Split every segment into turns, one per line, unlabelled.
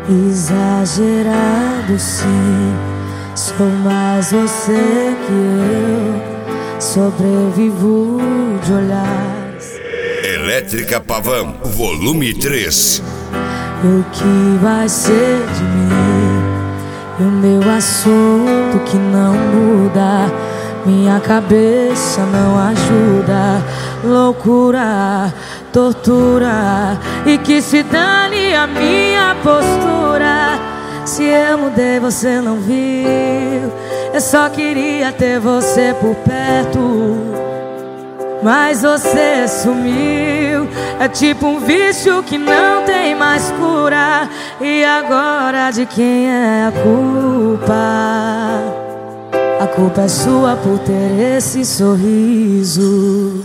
Exagerado sim, sou mais você que eu, sobrevivo de olhares.
Elétrica Pavão, volume 3.
E o que vai ser de mim? E o meu assunto que não muda, minha cabeça não ajuda. Loucura, tortura, e que se dane a minha postura. Se eu mudei você não viu, eu só queria ter você por perto, mas você sumiu. É tipo um vício que não tem mais cura. E agora de quem é a culpa? A culpa é sua por ter esse sorriso,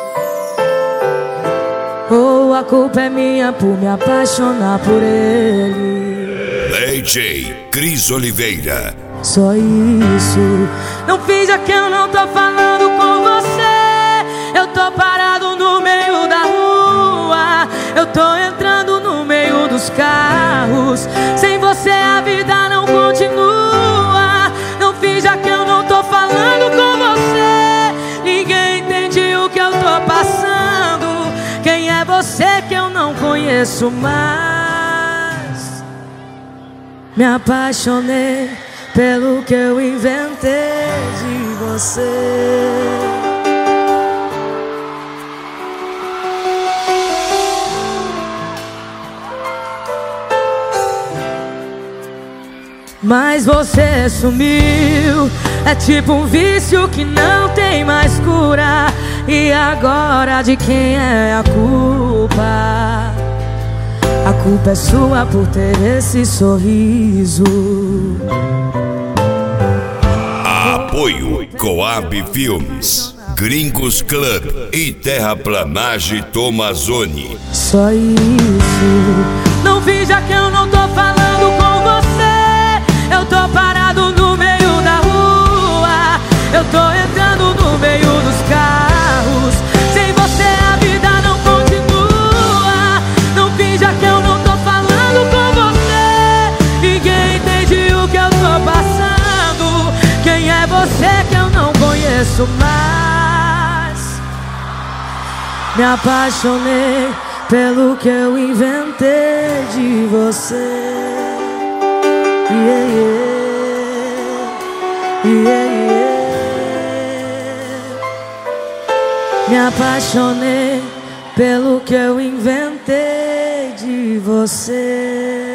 ou a culpa é minha por me apaixonar por ele?
DJ Cris Oliveira.
Só isso. Não finja que eu não tô falando com você. Eu tô parado no meio da rua, eu tô entrando no meio dos carros. Sem você a vida não continua. Não finja que eu não tô falando com você. Ninguém entende o que eu tô passando. Quem é você que eu não conheço mais? Me apaixonei pelo que eu inventei de você. Mas você sumiu. É tipo um vício que não tem mais cura. E agora de quem é a culpa? A culpa é sua por ter esse sorriso.
Apoio Coab Filmes, Gringos Club e Terraplanagem Tomazoni.
Só isso. Não finja que eu não tô falando com você. Eu tô parado no meio da rua, eu tô entrando no meio dos carros. Sem você a vida não continua. Não finja que eu não tô falando com você. Ninguém entende o que eu tô passando. Quem é você que eu não conheço mais? Me apaixonei pelo que eu inventei de você. Yeah, yeah. Yeah, yeah. Me apaixonei pelo que eu inventei de você.